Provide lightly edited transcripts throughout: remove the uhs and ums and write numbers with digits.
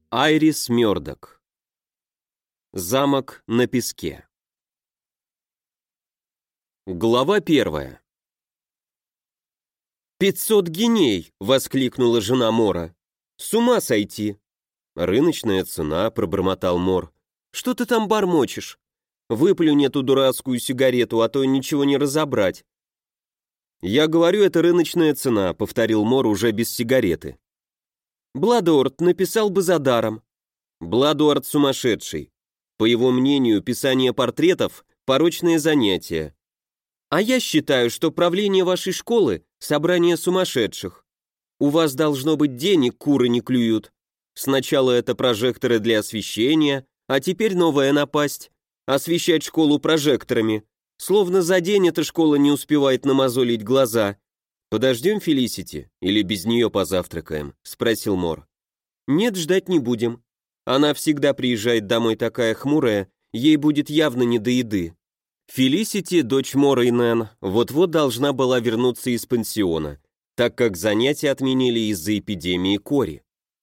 Айрис Мёрдок. Замок на песке. Глава 1. 500 гиней!» — воскликнула жена Мора. «С ума сойти!» «Рыночная цена», — пробормотал Мор. «Что ты там бормочешь? Выплюнь эту дурацкую сигарету, а то ничего не разобрать». «Я говорю, это рыночная цена», — повторил Мор уже без сигареты. «Бладуорт написал бы за даром». «Бладуорт сумасшедший. По его мнению, писание портретов – порочное занятие. А я считаю, что правление вашей школы – собрание сумасшедших. У вас должно быть денег, куры не клюют. Сначала это прожекторы для освещения, а теперь новая напасть – освещать школу прожекторами. Словно за день эта школа не успевает намазолить глаза. «Подождем Фелисити или без нее позавтракаем?» – спросил Мор. «Нет, ждать не будем. Она всегда приезжает домой такая хмурая, ей будет явно не до еды». Фелисити, дочь Мора и Нэн, вот-вот должна была вернуться из пансиона, так как занятия отменили из-за эпидемии кори.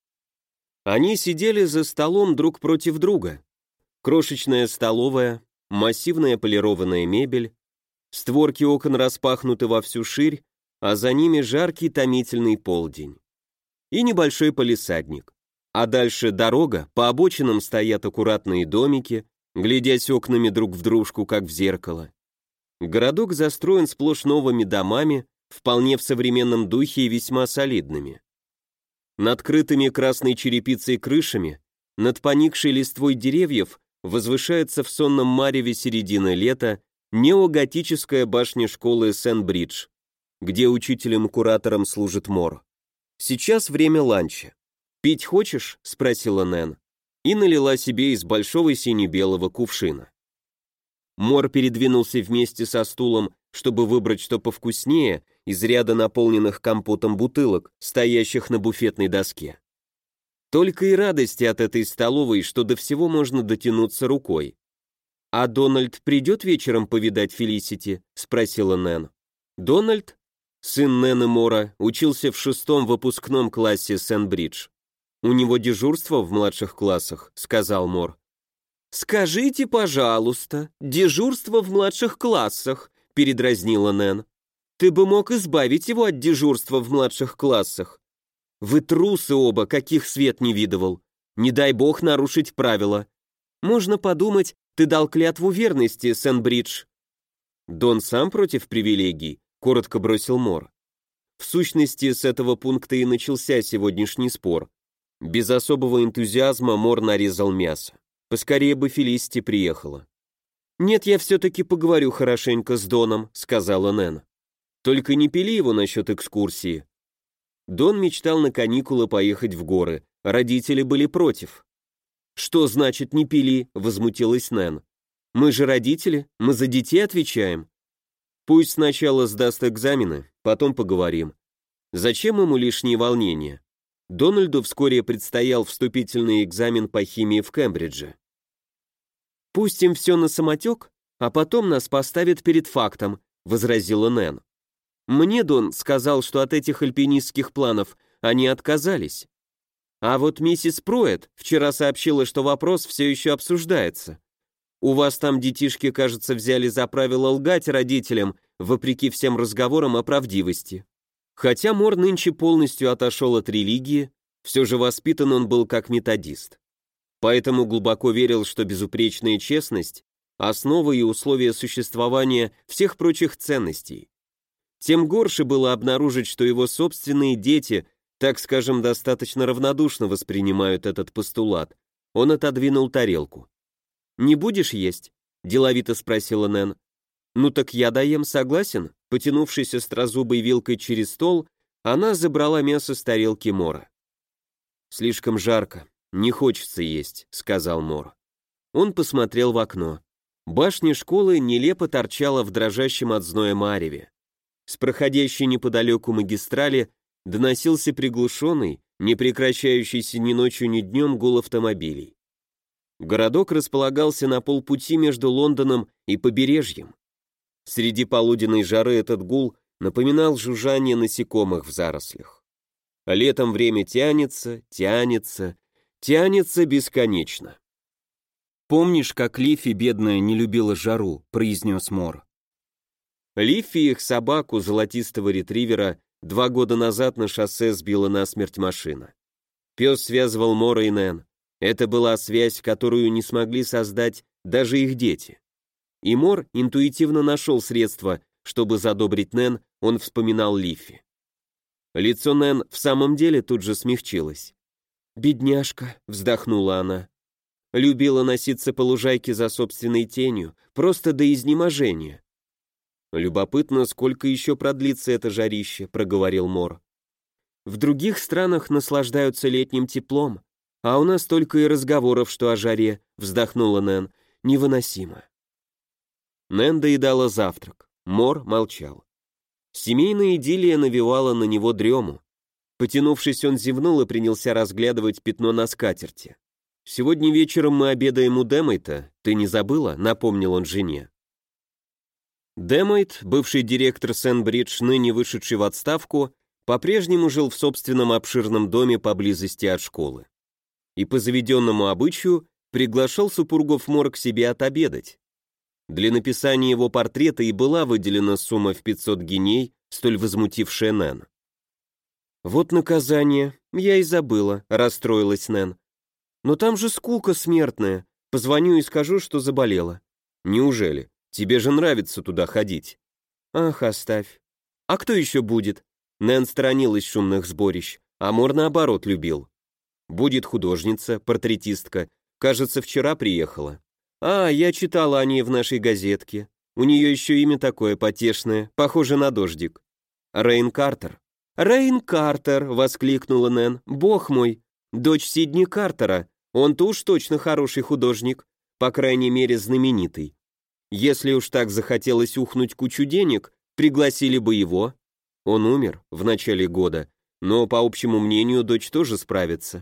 Они сидели за столом друг против друга. Крошечная столовая, массивная полированная мебель, створки окон распахнуты во всю ширь, а за ними жаркий томительный полдень. И небольшой палисадник. А дальше дорога, по обочинам стоят аккуратные домики, глядясь окнами друг в дружку, как в зеркало. Городок застроен сплошь новыми домами, вполне в современном духе и весьма солидными. Над крытыми красной черепицей крышами, над поникшей листвой деревьев возвышается в сонном мареве середины лета неоготическая башня школы Сент-Бридж, где учителем-куратором служит Мор. Сейчас время ланча. «Пить хочешь?» — спросила Нэн. И налила себе из большого сине-белого кувшина. Мор передвинулся вместе со стулом, чтобы выбрать что повкуснее из ряда наполненных компотом бутылок, стоящих на буфетной доске. Только и радости от этой столовой, что до всего можно дотянуться рукой. «А Дональд придет вечером повидать Фелисити?» — спросила Нэн. «Дональд?» Сын Нэн и Мора учился в 6-м выпускном классе Сент-Бридж. «У него дежурство в младших классах», — сказал Мор. «Скажите, пожалуйста, дежурство в младших классах», — передразнила Нэн. «Ты бы мог избавить его от дежурства в младших классах. Вы трусы оба, каких свет не видывал. Не дай бог нарушить правила. Можно подумать, ты дал клятву верности, Сент-Бридж». «Дон сам против привилегий», — коротко бросил Мор. В сущности, с этого пункта и начался сегодняшний спор. Без особого энтузиазма Мор нарезал мясо. Поскорее бы Фелисити приехала. «Нет, я все-таки поговорю хорошенько с Доном», — сказала Нэн. «Только не пили его насчет экскурсии». Дон мечтал на каникулы поехать в горы, родители были против. «Что значит не пили?» — возмутилась Нэн. «Мы же родители, мы за детей отвечаем». «Пусть сначала сдаст экзамены, потом поговорим. Зачем ему лишние волнения?» Дональду вскоре предстоял вступительный экзамен по химии в Кембридже. «Пустим все на самотек, а потом нас поставят перед фактом», — возразила Нэн. «Мне Дон сказал, что от этих альпинистских планов они отказались. А вот миссис Пруэт вчера сообщила, что вопрос все еще обсуждается. У вас там детишки, кажется, взяли за правило лгать родителям, вопреки всем разговорам о правдивости». Хотя Мор нынче полностью отошел от религии, все же воспитан он был как методист. Поэтому глубоко верил, что безупречная честность – основа и условия существования всех прочих ценностей. Тем горше было обнаружить, что его собственные дети, так скажем, достаточно равнодушно воспринимают этот постулат. Он отодвинул тарелку. «Не будешь есть?» – деловито спросила Нэн. «Ну так я доем, согласен?» Потянувшись острозубой вилкой через стол, она забрала мясо с тарелки Мора. «Слишком жарко, не хочется есть», — сказал Мор. Он посмотрел в окно. Башня школы нелепо торчала в дрожащем от зноя мареве. С проходящей неподалеку магистрали доносился приглушенный, не прекращающийся ни ночью, ни днем гул автомобилей. Городок располагался на полпути между Лондоном и побережьем. Среди полуденной жары этот гул напоминал жужжание насекомых в зарослях. Летом время тянется, тянется, тянется бесконечно. «Помнишь, как Лифи, бедная, не любила жару?» — произнес Мор. Лифи, их собаку, золотистого ретривера, 2 года назад на шоссе сбила насмерть машина. Пес связывал Мора и Нэн. Это была связь, которую не смогли создать даже их дети. И Мор интуитивно нашел средства, чтобы задобрить Нэн, он вспоминал Лифи. Лицо Нэн в самом деле тут же смягчилось. «Бедняжка», — вздохнула она. Любила носиться по лужайке за собственной тенью, просто до изнеможения. «Любопытно, сколько еще продлится это жарище», — проговорил Мор. «В других странах наслаждаются летним теплом, а у нас только и разговоров, что о жаре», — вздохнула Нэн. «Невыносимо». Нэн доедала завтрак. Мор молчал. Семейная идиллия навевала на него дрему. Потянувшись, он зевнул и принялся разглядывать пятно на скатерти. «Сегодня вечером мы обедаем у Демейта, ты не забыла?» — напомнил он жене. Демейт, бывший директор Сент-Бридж, ныне вышедший в отставку, по-прежнему жил в собственном обширном доме поблизости от школы. И по заведенному обычаю приглашал супругов Мор к себе отобедать. Для написания его портрета и была выделена сумма в 500 гиней, столь возмутившая Нэн. «Вот наказание, я и забыла», — расстроилась Нэн. «Но там же скука смертная. Позвоню и скажу, что заболела». «Неужели? Тебе же нравится туда ходить». «Ах, оставь. А кто еще будет?» Нэн сторонилась шумных сборищ, а Мор наоборот любил. «Будет художница, портретистка. Кажется, вчера приехала». «А, я читала о ней в нашей газетке. У нее еще имя такое потешное, похоже на дождик. Рейн Картер». «Рейн Картер!» — воскликнула Нэн. «Бог мой! Дочь Сидни Картера. Он-то уж точно хороший художник, по крайней мере знаменитый. Если уж так захотелось ухнуть кучу денег, пригласили бы его. Он умер в начале года, но, по общему мнению, дочь тоже справится.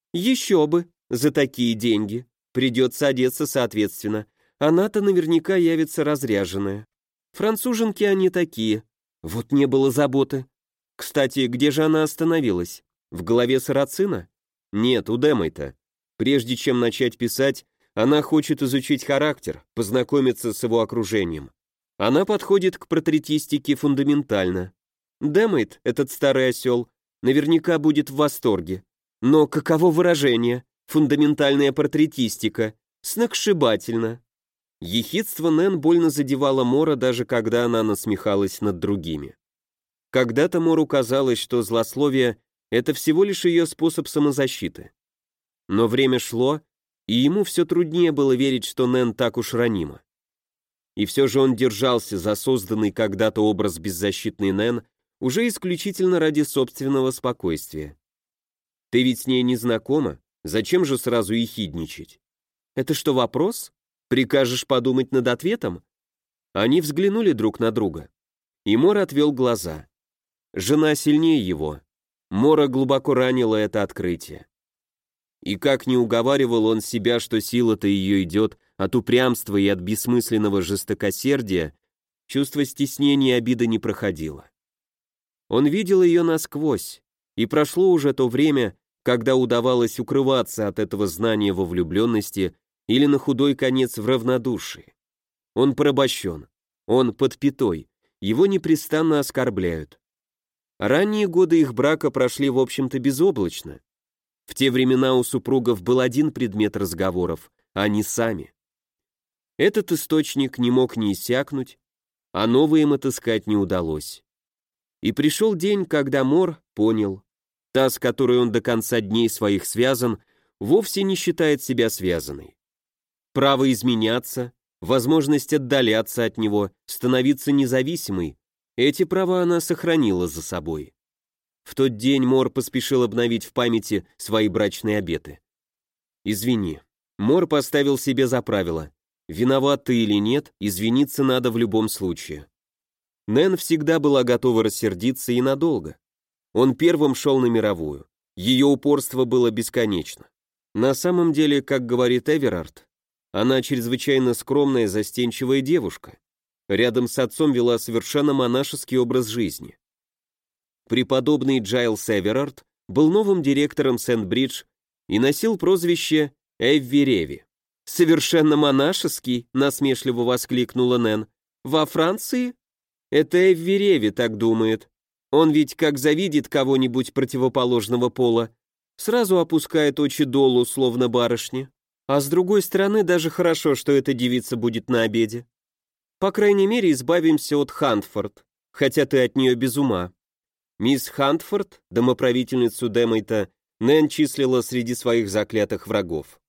Еще бы, за такие деньги. Придется одеться соответственно. Она-то наверняка явится разряженная. Француженки они такие. Вот не было заботы. Кстати, где же она остановилась? В голове Сарацина? Нет, у Демейта. Прежде чем начать писать, она хочет изучить характер, познакомиться с его окружением. Она подходит к портретистике фундаментально. Демейт, этот старый осел, наверняка будет в восторге. Но каково выражение? Фундаментальная портретистика. Сногсшибательно. Ехидство Нэн больно задевало Мора, даже когда она насмехалась над другими. Когда-то Мору казалось, что злословие — это всего лишь ее способ самозащиты. Но время шло, и ему все труднее было верить, что Нэн так уж ранима. И все же он держался за созданный когда-то образ беззащитной Нэн уже исключительно ради собственного спокойствия. «Ты ведь с ней не знакома? Зачем же сразу ехидничать?» «Это что, вопрос? Прикажешь подумать над ответом?» Они взглянули друг на друга. И Мор отвел глаза. Жена сильнее его. Мора глубоко ранило это открытие. И как не уговаривал он себя, что сила-то ее идет от упрямства и от бессмысленного жестокосердия, чувство стеснения и обиды не проходило. Он видел ее насквозь, и прошло уже то время, когда удавалось укрываться от этого знания во влюбленности или на худой конец в равнодушии. Он порабощен, он под пятой, его непрестанно оскорбляют. Ранние годы их брака прошли, в общем-то, безоблачно. В те времена у супругов был один предмет разговоров — они сами. Этот источник не мог не иссякнуть, а новый им отыскать не удалось. И пришел день, когда Мор понял, та, с которой он до конца дней своих связан, вовсе не считает себя связанной. Право изменяться, возможность отдаляться от него, становиться независимой — эти права она сохранила за собой. В тот день Мор поспешил обновить в памяти свои брачные обеты. «Извини». Мор поставил себе за правило: виноват ты или нет, извиниться надо в любом случае. Нэн всегда была готова рассердиться и надолго. Он первым шел на мировую. Ее упорство было бесконечно. На самом деле, как говорит Эверард, она чрезвычайно скромная, застенчивая девушка. Рядом с отцом вела совершенно монашеский образ жизни. Преподобный Джайлс Эверард был новым директором Сент-Бридж и носил прозвище Эвви-Реви. «Совершенно монашеский», — насмешливо воскликнула Нэн. «Во Франции?» «Это Эвви-Реви так думает. Он ведь как завидит кого-нибудь противоположного пола, сразу опускает очи долу, словно барышня. А с другой стороны, даже хорошо, что эта девица будет на обеде. По крайней мере, избавимся от Хантфорд, хотя ты от нее без ума». Мисс Хантфорд, домоправительницу Демейта, Нэн числила среди своих заклятых врагов.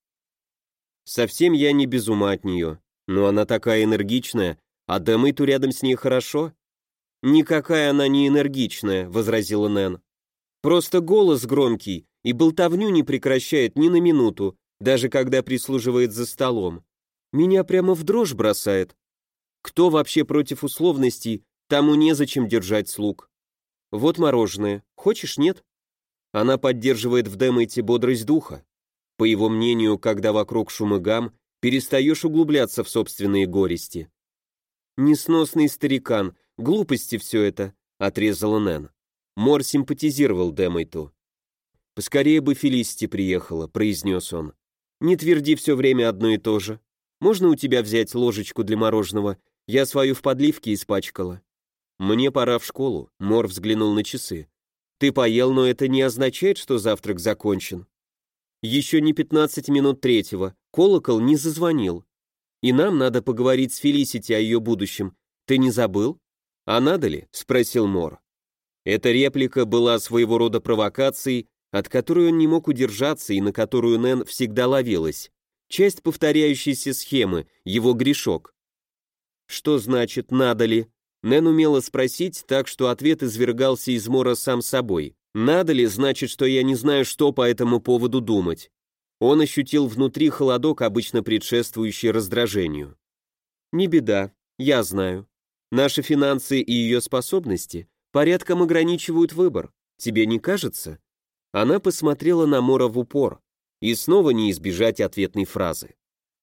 «Совсем я не без ума от нее, но она такая энергичная, а Демейту рядом с ней хорошо». «Никакая она не энергичная», — возразила Нэн. «Просто голос громкий и болтовню не прекращает ни на минуту, даже когда прислуживает за столом. Меня прямо в дрожь бросает. Кто вообще против условностей, тому незачем держать слуг. Вот мороженое. Хочешь, нет?» Она поддерживает в Демейте бодрость духа. По его мнению, когда вокруг шум и гам, перестаешь углубляться в собственные горести. «Несносный старикан, глупости все это», — отрезала Нэн. Мор симпатизировал Демейту. «Поскорее бы Фелисити приехала», — произнес он. «Не тверди все время одно и то же. Можно у тебя взять ложечку для мороженого? Я свою в подливке испачкала». «Мне пора в школу», — Мор взглянул на часы. «Ты поел, но это не означает, что завтрак закончен». «Еще не 15 минут третьего, колокол не зазвонил. И нам надо поговорить с Фелисити о ее будущем. Ты не забыл?» «А надо ли?» — спросил Мор. Эта реплика была своего рода провокацией, от которой он не мог удержаться и на которую Нэн всегда ловилась. Часть повторяющейся схемы, его грешок. Что значит «надо ли»? Нэн умела спросить так, что ответ извергался из Мора сам собой. «Надо ли» значит, что я не знаю, что по этому поводу думать. Он ощутил внутри холодок, обычно предшествующий раздражению. «Не беда, я знаю. Наши финансы и ее способности порядком ограничивают выбор. Тебе не кажется?» Она посмотрела на Мора в упор, и снова не избежать ответной фразы.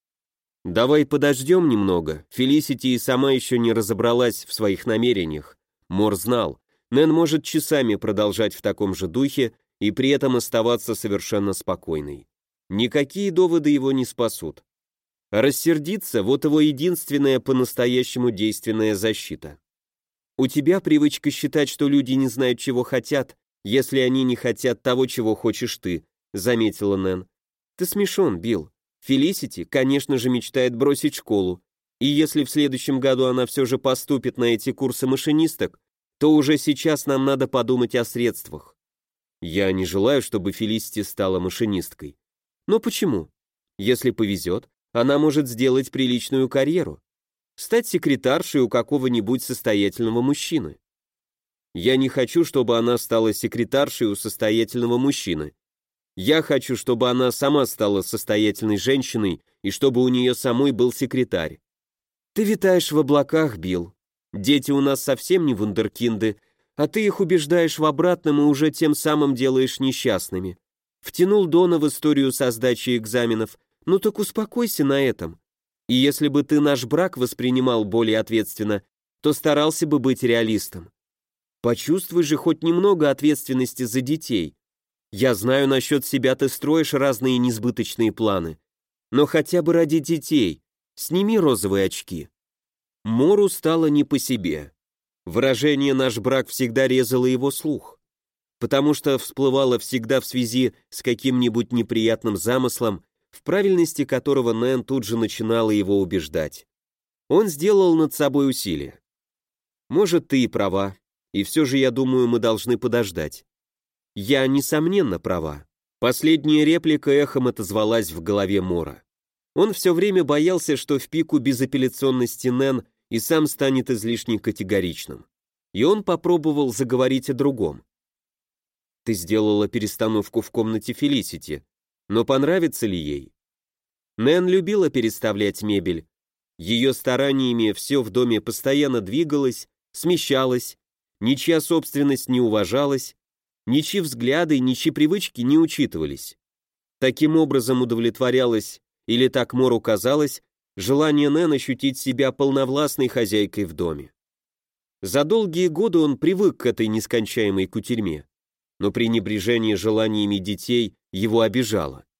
«Давай подождем немного». Фелисити и сама еще не разобралась в своих намерениях. Мор знал, Нэн может часами продолжать в таком же духе и при этом оставаться совершенно спокойной. Никакие доводы его не спасут. Рассердиться — вот его единственная по-настоящему действенная защита. «У тебя привычка считать, что люди не знают, чего хотят, если они не хотят того, чего хочешь ты», — заметила Нэн. «Ты смешон, Билл. Фелисити, конечно же, мечтает бросить школу, и если в следующем году она все же поступит на эти курсы машинисток, то уже сейчас нам надо подумать о средствах. Я не желаю, чтобы Фелисити стала машинисткой. Но почему? Если повезет, она может сделать приличную карьеру. Стать секретаршей у какого-нибудь состоятельного мужчины. Я не хочу, чтобы она стала секретаршей у состоятельного мужчины. Я хочу, чтобы она сама стала состоятельной женщиной и чтобы у нее самой был секретарь. Ты витаешь в облаках, Билл. Дети у нас совсем не вундеркинды, а ты их убеждаешь в обратном и уже тем самым делаешь несчастными. Втянул Дона в историю со сдачей экзаменов, ну так успокойся на этом. И если бы ты наш брак воспринимал более ответственно, то старался бы быть реалистом. Почувствуй же хоть немного ответственности за детей. Я знаю, насчет себя ты строишь разные несбыточные планы, но хотя бы ради детей сними розовые очки». Мору стало не по себе. Выражение «наш брак» всегда резало его слух, потому что всплывало всегда в связи с каким-нибудь неприятным замыслом, в правильности которого Нэн тут же начинала его убеждать. Он сделал над собой усилие. «Может, ты и права, и все же, я думаю, мы должны подождать». «Я, несомненно, права». Последняя реплика эхом отозвалась в голове Мора. Он все время боялся, что в пику безапелляционности Нэн и сам станет излишне категоричным. И он попробовал заговорить о другом. «Ты сделала перестановку в комнате Фелисити, но понравится ли ей?» Нэн любила переставлять мебель. Ее стараниями все в доме постоянно двигалось, смещалось, ничья собственность не уважалась, ничьи взгляды, ничьи привычки не учитывались. Таким образом удовлетворялось, или так Мору казалось, желание Нэн ощутить себя полновластной хозяйкой в доме. За долгие годы он привык к этой нескончаемой кутерьме, но пренебрежение желаниями детей его обижало.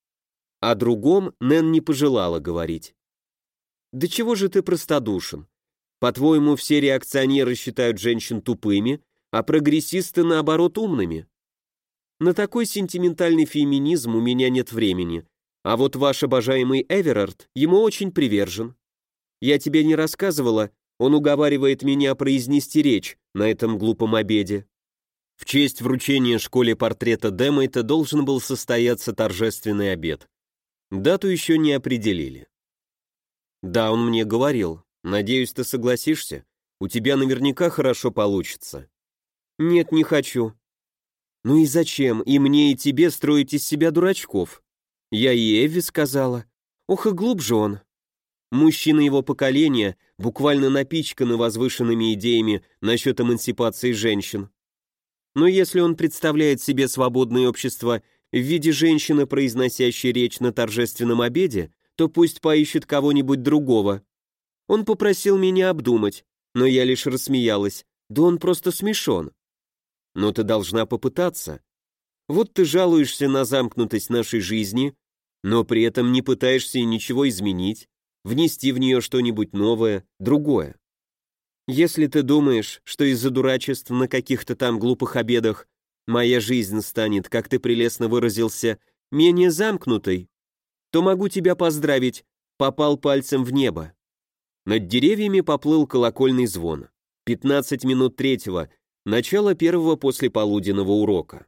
О другом Нэн не пожелала говорить. «Да чего же ты простодушен? По-твоему, все реакционеры считают женщин тупыми, а прогрессисты, наоборот, умными? На такой сентиментальный феминизм у меня нет времени, а вот ваш обожаемый Эверард ему очень привержен. Я тебе не рассказывала, он уговаривает меня произнести речь на этом глупом обеде». В честь вручения школе портрета Демейта должен был состояться торжественный обед. Дату еще не определили. «Да, он мне говорил. Надеюсь, ты согласишься? У тебя наверняка хорошо получится». «Нет, не хочу». «Ну и зачем и мне, и тебе строить из себя дурачков?» Я и Эвви сказала. Ох и глуп же он. Мужчины его поколения буквально напичканы возвышенными идеями насчет эмансипации женщин. Но если он представляет себе свободное общество в виде женщины, произносящей речь на торжественном обеде, то пусть поищет кого-нибудь другого. Он попросил меня обдумать, но я лишь рассмеялась. Да он просто смешон. Но ты должна попытаться. Вот ты жалуешься на замкнутость нашей жизни, но при этом не пытаешься ничего изменить, внести в нее что-нибудь новое, другое. Если ты думаешь, что из-за дурачеств на каких-то там глупых обедах моя жизнь станет, как ты прелестно выразился, менее замкнутой, то могу тебя поздравить, попал пальцем в небо. Над деревьями поплыл колокольный звон. 15 минут третьего, начало первого послеполуденного урока.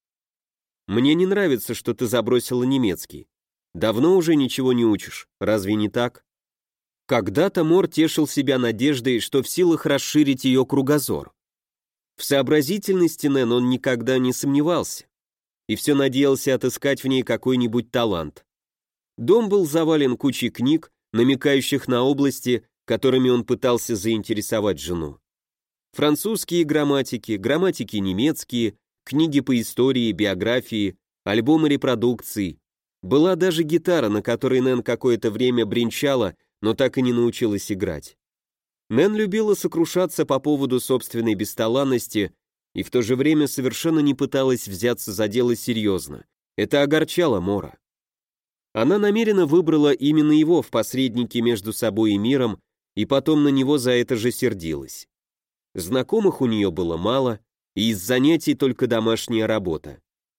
Мне не нравится, что ты забросила немецкий. Давно уже ничего не учишь, разве не так? Когда-то Мор тешил себя надеждой, что в силах расширить ее кругозор. В сообразительности Нэн он никогда не сомневался и все надеялся отыскать в ней какой-нибудь талант. Дом был завален кучей книг, намекающих на области, которыми он пытался заинтересовать жену. Французские грамматики, грамматики немецкие, книги по истории, биографии, альбомы репродукций. Была даже гитара, на которой Нэн какое-то время бренчала, но так и не научилась играть. Нэн любила сокрушаться по поводу собственной бесталанности и в то же время совершенно не пыталась взяться за дело серьезно. Это огорчало Мора. Она намеренно выбрала именно его в посреднике между собой и миром, и потом на него за это же сердилась. Знакомых у нее было мало, и из занятий только домашняя работа.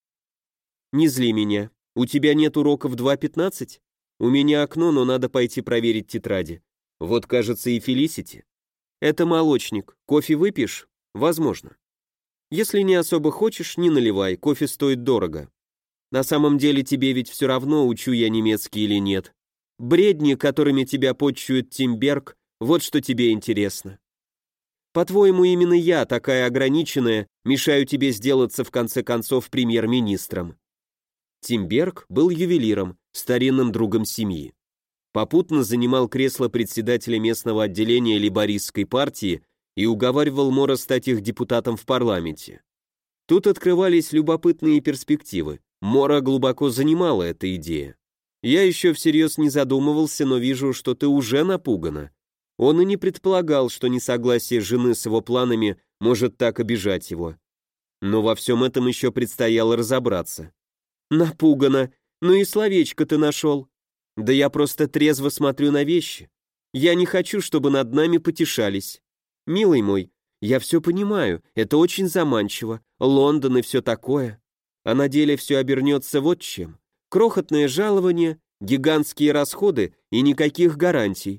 «Не зли меня. У тебя нет уроков 2:15? У меня окно, но надо пойти проверить тетради. Вот, кажется, и Фелисити. Это молочник. Кофе выпьешь? Возможно. Если не особо хочешь, не наливай, кофе стоит дорого. На самом деле тебе ведь все равно, учу я немецкий или нет. Бредни, которыми тебя подчует Тимберг, вот что тебе интересно. По-твоему, именно я, такая ограниченная, мешаю тебе сделаться в конце концов премьер-министром». Тимберг был ювелиром, старинным другом семьи. Попутно занимал кресло председателя местного отделения лейбористской партии и уговаривал Мора стать их депутатом в парламенте. Тут открывались любопытные перспективы. Мора глубоко занимала эта идея. Я еще всерьез не задумывался, но вижу, что ты уже напугана. Он и не предполагал, что несогласие жены с его планами может так обижать его. Но во всем этом еще предстояло разобраться. Напугана. Ну и словечко ты нашел. Да я просто трезво смотрю на вещи. Я не хочу, чтобы над нами потешались. Милый мой, я все понимаю, это очень заманчиво, Лондон и все такое. А на деле все обернется вот чем. Крохотное жалование, гигантские расходы и никаких гарантий.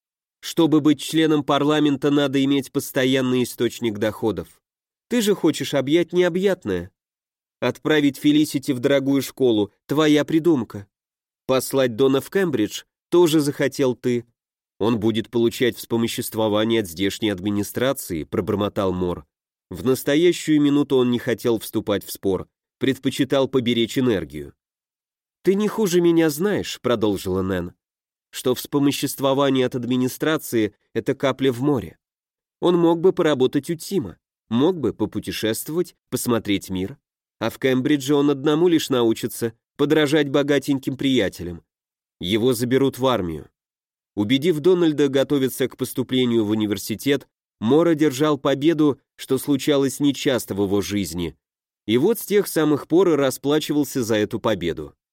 Чтобы быть членом парламента, надо иметь постоянный источник доходов. Ты же хочешь объять необъятное. Отправить Фелисити в дорогую школу – твоя придумка. Послать Дона в Кембридж – тоже захотел ты. Он будет получать вспомоществование от здешней администрации, пробормотал Мор. В настоящую минуту он не хотел вступать в спор, предпочитал поберечь энергию. «Ты не хуже меня знаешь», — продолжила Нэн, «что вспомоществование от администрации — это капля в море. Он мог бы поработать у Тима, мог бы попутешествовать, посмотреть мир, а в Кембридже он одному лишь научится подражать богатеньким приятелям. Его заберут в армию». Убедив Дональда готовиться к поступлению в университет, Мор одержал победу, что случалось нечасто в его жизни, и вот с тех самых пор и расплачивался за эту победу.